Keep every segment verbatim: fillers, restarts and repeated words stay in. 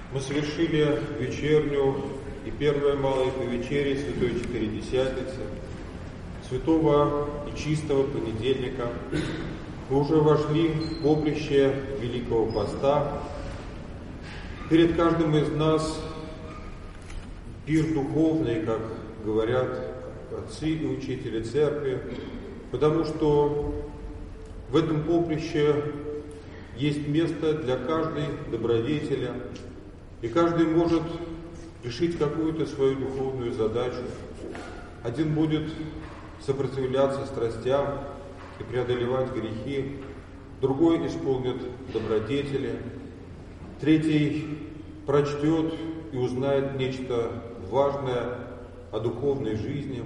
Мы совершили вечерню и первое малое по вечере Святой Четыредесятницы, святого и чистого понедельника. Мы уже вошли в поприще Великого Поста. Перед каждым из нас пир духовный, как говорят отцы и учители церкви, потому что в этом поприще есть место для каждой добродетеля, и каждый может решить какую-то свою духовную задачу. Один будет сопротивляться страстям и преодолевать грехи, другой исполнит добродетели, третий прочтет и узнает нечто важное о духовной жизни.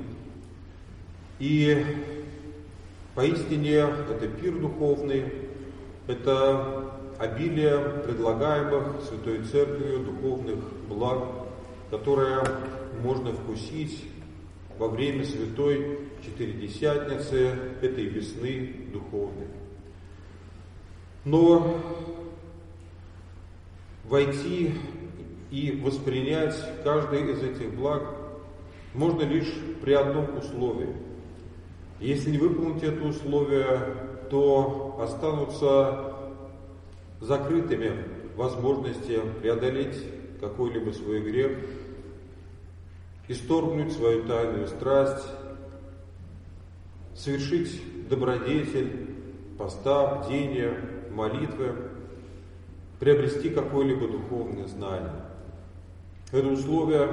И поистине это пир духовный, это обилие предлагаемых Святой Церковью духовных благ, которые можно вкусить во время Святой Четыредесятницы, этой весны духовной. Но войти и воспринять каждый из этих благ можно лишь при одном условии. Если не выполнить это условие, то останутся закрытыми возможности преодолеть какой-либо свой грех, исторгнуть свою тайную страсть, совершить добродетель, поста, бдения, молитвы, приобрести какое-либо духовное знание. Это условие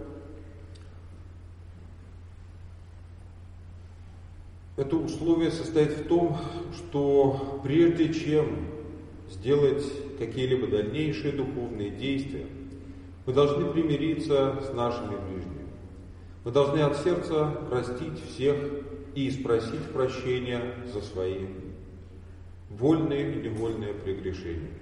Это условие состоит в том, что прежде чем сделать какие-либо дальнейшие духовные действия, мы должны примириться с нашими ближними. Мы должны от сердца простить всех и спросить прощения за свои вольные и невольные прегрешения.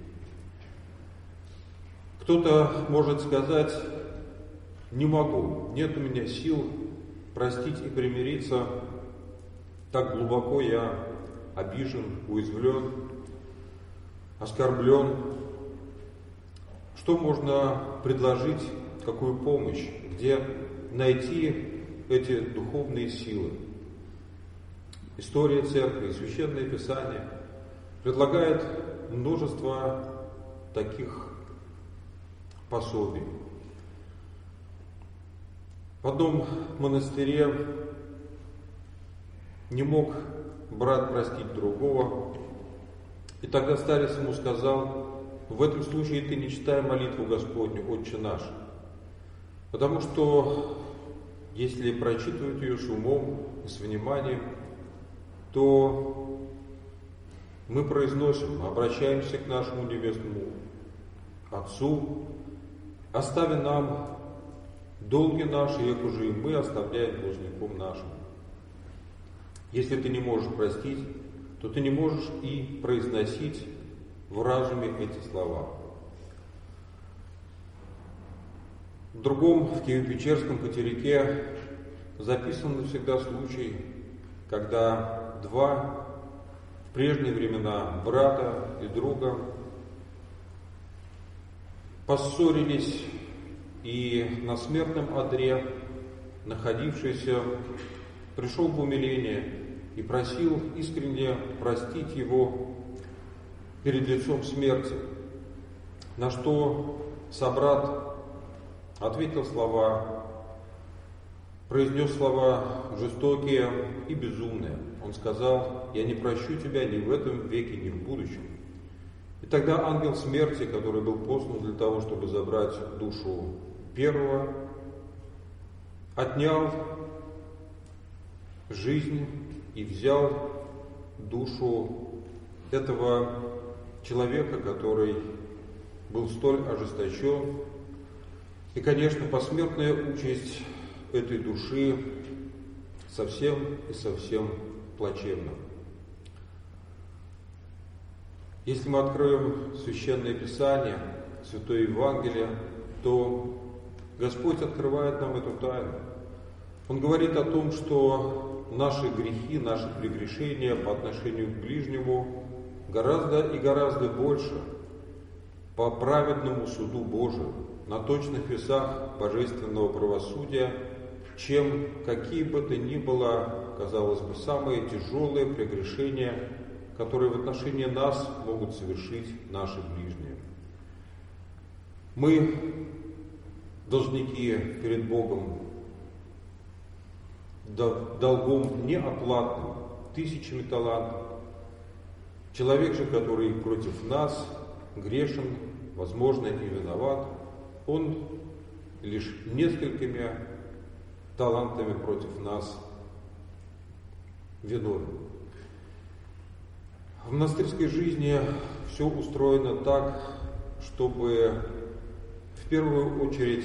Кто-то может сказать: не могу, нет у меня сил простить и примириться, так глубоко я обижен, уязвлен, оскорблен. Что можно предложить, какую помощь, где найти эти духовные силы? История Церкви и Священное Писание предлагает множество таких пособий. В одном монастыре не мог брат простить другого, и тогда старец ему сказал: в этом случае ты не читай молитву Господню, Отче наш, потому что если прочитывать ее с умом и с вниманием, то мы произносим, обращаемся к нашему Небесному Отцу, остави нам долги наши, як уже и мы оставляем должником нашим. Если ты не можешь простить, то ты не можешь и произносить в разуме эти слова. В другом, в Киево-Печерском потеряке, записан навсегда случай, когда два в прежние времена брата и друга поссорились, и на смертном одре находившийся пришел в умиление и просил искренне простить его перед лицом смерти, на что собрат ответил слова, произнес слова жестокие и безумные. Он сказал: я не прощу тебя ни в этом веке, ни в будущем. И тогда ангел смерти, который был послан для того, чтобы забрать душу первого, отнял жизнь и взял душу этого человека, который был столь ожесточен. И, конечно, посмертная участь этой души совсем и совсем плачевна. Если мы откроем Священное Писание, Святое Евангелие, то Господь открывает нам эту тайну. Он говорит о том, что наши грехи, наши прегрешения по отношению к ближнему гораздо и гораздо больше по праведному суду Божию, на точных весах божественного правосудия, чем какие бы то ни было, казалось бы, самые тяжелые прегрешения, которые в отношении нас могут совершить наши ближние. Мы должники перед Богом долгом неоплатным, тысячами талантов. Человек же, который против нас грешен, возможно, и виноват, он лишь несколькими талантами против нас виновен. В монастырской жизни все устроено так, чтобы в первую очередь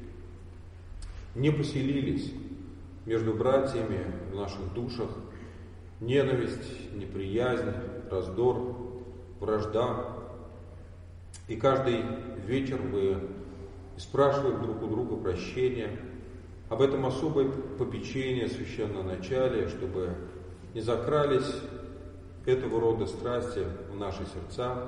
не поселились между братьями в наших душах ненависть, неприязнь, раздор, вражда. И каждый вечер мы спрашиваем друг у друга прощения. Об этом особое попечение священноначалия, чтобы не закрались этого рода страсти в наши сердца.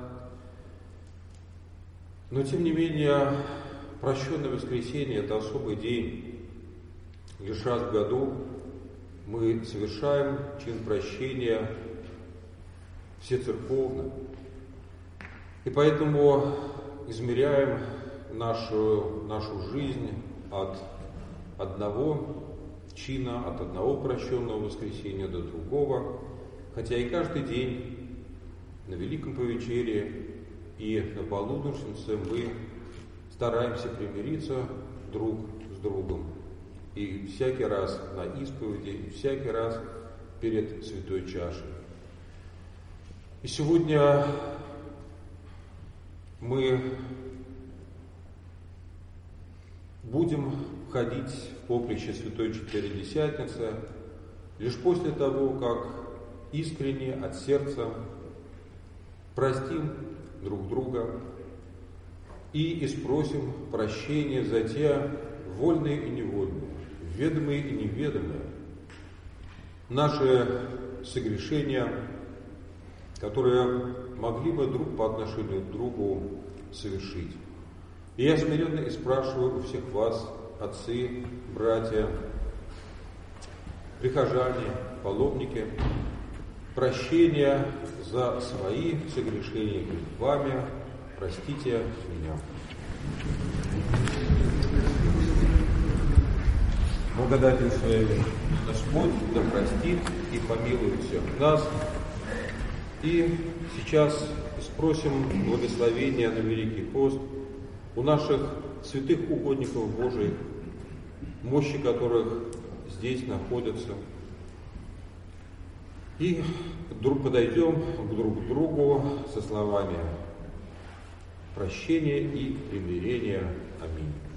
Но тем не менее, прощенное воскресенье – это особый день. Лишь раз в году мы совершаем чин прощения всецерковно. И поэтому измеряем нашу, нашу жизнь от одного чина, от одного прощенного воскресенья до другого. Хотя и каждый день на Великом Повечерии и на Полуношнице мы стараемся примириться друг с другом. И всякий раз на исповеди, и всякий раз перед Святой Чашей. И сегодня мы будем входить в поприще Святой Четыредесятницы лишь после того, как искренне от сердца простим друг друга и испросим прощения за те вольные и невольные, ведомые и неведомые наши согрешения, которые могли бы друг по отношению к другу совершить. И я смиренно и спрашиваю у всех вас, отцы, братья, прихожане, паломники, прощения за свои согрешения перед вами, простите меня. Благодатью своей Господь да простит и помилует всех нас. И сейчас спросим благословения на Великий пост у наших святых угодников Божиих, мощи которых здесь находятся. И вдруг подойдем друг к другу со словами прощения и примирения. Аминь.